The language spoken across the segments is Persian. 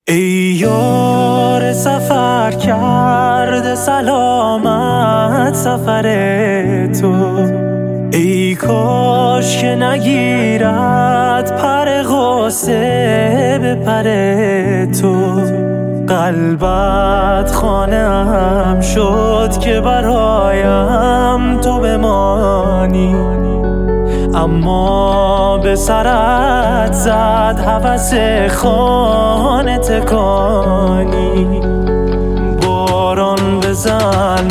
ای یار سفر کرده سلامت سفر تو، ای کاش که نگیرد پر غصه به پر تو. قلبت خانه‌ام شد که برایم تو بمانی، اما به سرت زد هوس خانه تکانی. باران بزن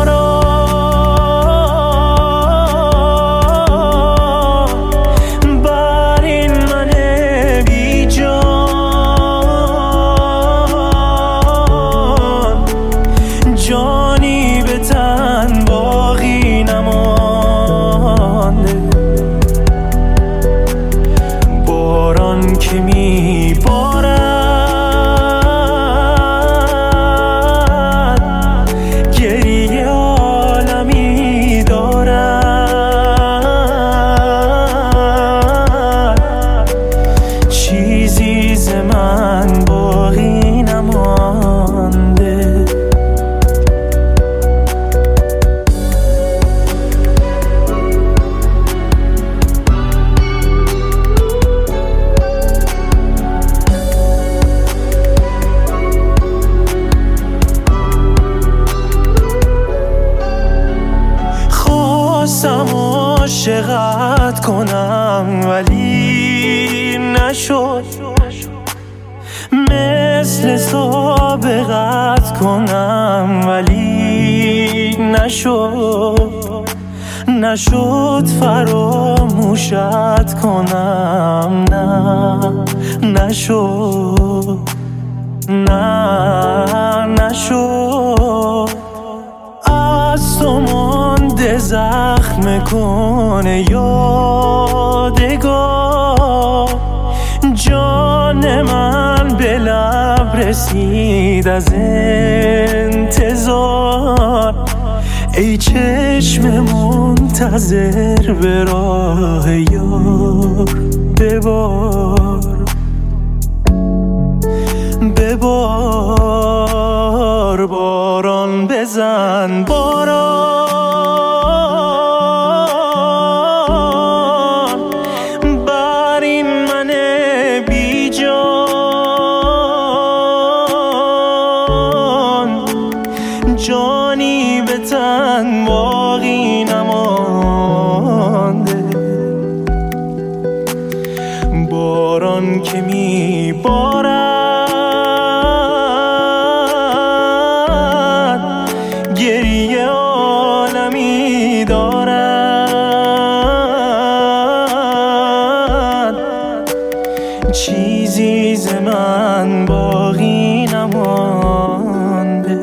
باران بر این من بی جان، جانی به تن باقی نمانده. باران که می بارد گریه عالمی دارد، چیزی ز من باقی نمانده. خواستم عاشقت کنم ولی نشد، مثل سابقت کنم ولی نشد فراموشت کنم، نشد. از تو مانده زخم کنه یادگار، جان من به لب رسید از انتظار. ای چشم منتظر به راه یار، ببار باران بزن باران بر این من بی جان، جانی به تن باقی نمانده. باران که می بارد گریه عالمی دارد، چیزی ز من باقی نمانده.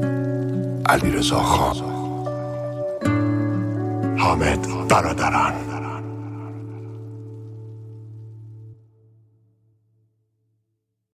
علیرضا خان، حامد برادران.